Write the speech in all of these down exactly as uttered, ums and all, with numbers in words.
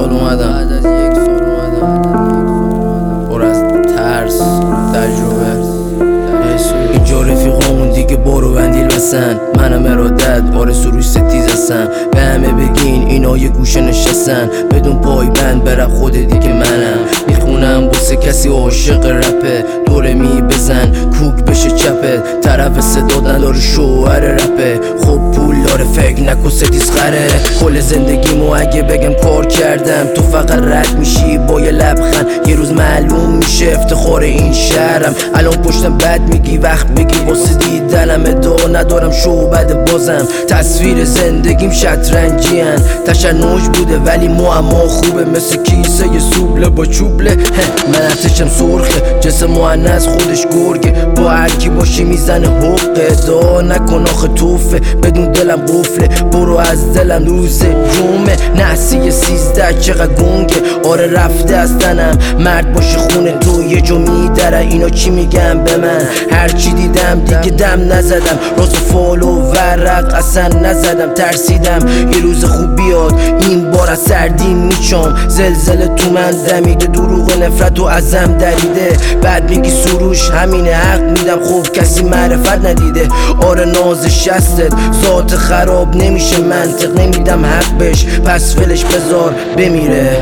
سال اومدم، بعد از یک سال اومدم پر از ترس، تجربه. اینجا رفیقامون دیگه برو بندیل بسن، منم ارادت آرزو روش ستیز هستن. به همه بگین اینا یه گوشه نشستن، بدون پای بند برم خود دیگه منم. میخونم بوسه کسی عاشق رپه، دوره می بزن کوک بشه چپه. طرف صدا نداره شوهر رپه، خب پول داره فکر نکن ستیز خره. کل زندگیمو اگه بگم کار کردم، تو فقط رد میشی با یه لبخند. یه روز معلوم میشه افتخار این شهرم. الان پشتم بد میگی وقت بگی واسه دیدنم، ادعا ندارم شو بده بازم. تصویر زندگیم شطرنجی هن، تشنج بوده ولی معما خوبه، مثل کیسه یه سوبله با چوبله. من ارتشم سرخه، جسم مؤنث خودش گرگه، با هرکی باشی میزنه حقه. دعا نکن آخه توفه، بدون دلم قفله، برو از دلم روز جمعه. نحسی سیزده چقدر گنگه، آره رفته از تنم. مرد باشه خونه تو یه جو میدره، اینا چی میگن به من؟ هرچی دیدم دیگه دم نزدم، راز فال و ورق اصلا نزدم. ترسیدم یه روز خوب بیاد، این بار از سردی میچام. زلزله تو من دمیده، دروغ نفرت و ازم دریده. بعد میگی سروش همینه، حق میدم خب کسی معرفت ندیده. آره ناز شستت ذات خراب نمیشه، منطق نمیدم حق بش، پس فلش بذار بمیره،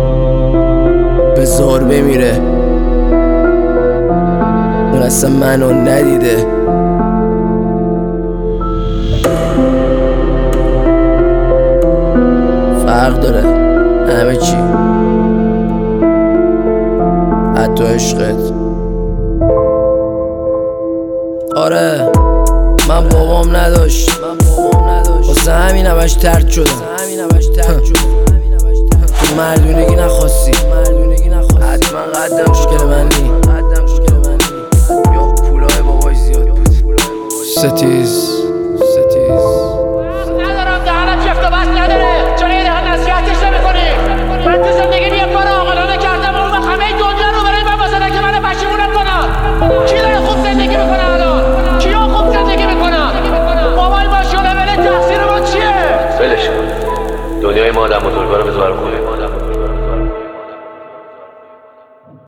بذار بمیره. اون اصلا منو ندیده. فرق داره همه چی، حتی عشقت. آره من بابام نداشت، واسه همین همش ترد شدم. تو مردونگی نخواستی، حتما قدم مشکل من نی، یا پولای بابای زیاد بود. ستیز ستیز